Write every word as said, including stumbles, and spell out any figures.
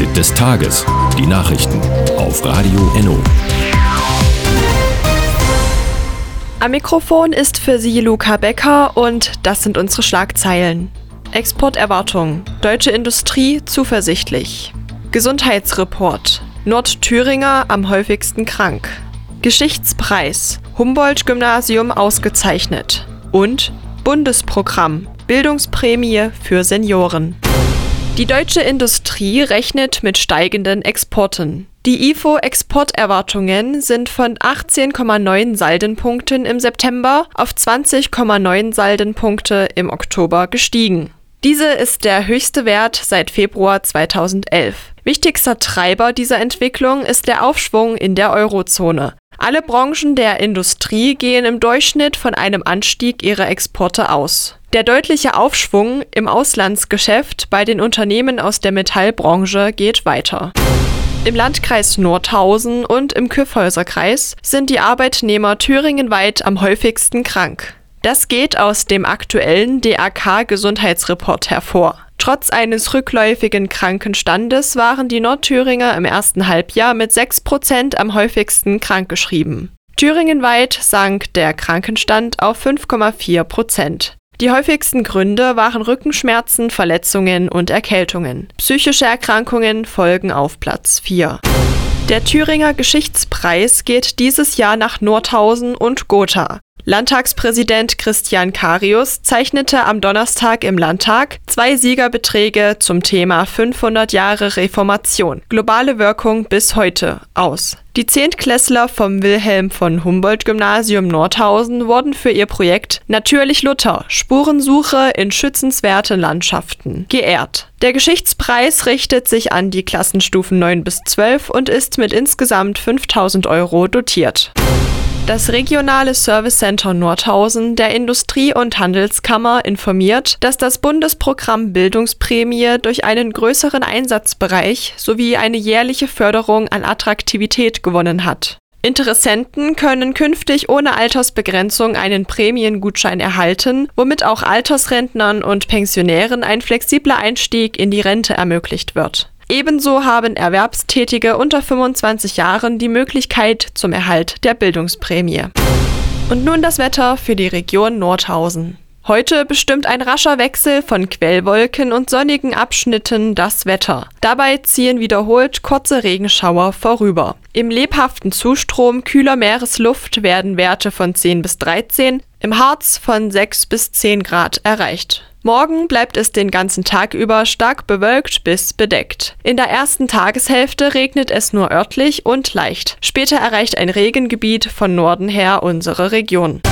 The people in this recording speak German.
Fazit des Tages. Die Nachrichten auf Radio Enno. Am Mikrofon ist für Sie Luca Becker und das sind unsere Schlagzeilen. Exporterwartung. Deutsche Industrie zuversichtlich. Gesundheitsreport. Nordthüringer am häufigsten krank. Geschichtspreis. Humboldt-Gymnasium ausgezeichnet. Und Bundesprogramm. Bildungsprämie für Senioren. Die deutsche Industrie rechnet mit steigenden Exporten. Die I F O-Exporterwartungen sind von achtzehn Komma neun Saldenpunkten im September auf zwanzig Komma neun Saldenpunkte im Oktober gestiegen. Diese ist der höchste Wert seit Februar zweitausendelf. Wichtigster Treiber dieser Entwicklung ist der Aufschwung in der Eurozone. Alle Branchen der Industrie gehen im Durchschnitt von einem Anstieg ihrer Exporte aus. Der deutliche Aufschwung im Auslandsgeschäft bei den Unternehmen aus der Metallbranche geht weiter. Im Landkreis Nordhausen und im Kyffhäuserkreis sind die Arbeitnehmer thüringenweit am häufigsten krank. Das geht aus dem aktuellen D A K-Gesundheitsreport hervor. Trotz eines rückläufigen Krankenstandes waren die Nordthüringer im ersten Halbjahr mit sechs Prozent am häufigsten krankgeschrieben. Thüringenweit sank der Krankenstand auf fünf Komma vier Prozent. Die häufigsten Gründe waren Rückenschmerzen, Verletzungen und Erkältungen. Psychische Erkrankungen folgen auf Platz vier. Der Thüringer Geschichtspreis geht dieses Jahr nach Nordhausen und Gotha. Landtagspräsident Christian Carius zeichnete am Donnerstag im Landtag zwei Siegerbeträge zum Thema fünfhundert Jahre Reformation, globale Wirkung bis heute aus. Die Zehntklässler vom Wilhelm von Humboldt-Gymnasium Nordhausen wurden für ihr Projekt Natürlich Luther – Spurensuche in schützenswerten Landschaften geehrt. Der Geschichtspreis richtet sich an die Klassenstufen neun bis zwölf und ist mit insgesamt fünftausend Euro dotiert. Das regionale Servicecenter Nordhausen der Industrie- und Handelskammer informiert, dass das Bundesprogramm Bildungsprämie durch einen größeren Einsatzbereich sowie eine jährliche Förderung an Attraktivität gewonnen hat. Interessenten können künftig ohne Altersbegrenzung einen Prämiengutschein erhalten, womit auch Altersrentnern und Pensionären ein flexibler Einstieg in die Rente ermöglicht wird. Ebenso haben Erwerbstätige unter fünfundzwanzig Jahren die Möglichkeit zum Erhalt der Bildungsprämie. Und nun das Wetter für die Region Nordhausen. Heute bestimmt ein rascher Wechsel von Quellwolken und sonnigen Abschnitten das Wetter. Dabei ziehen wiederholt kurze Regenschauer vorüber. Im lebhaften Zustrom kühler Meeresluft werden Werte von zehn bis dreizehn, im Harz von sechs bis zehn Grad erreicht. Morgen bleibt es den ganzen Tag über stark bewölkt bis bedeckt. In der ersten Tageshälfte regnet es nur örtlich und leicht. Später erreicht ein Regengebiet von Norden her unsere Region.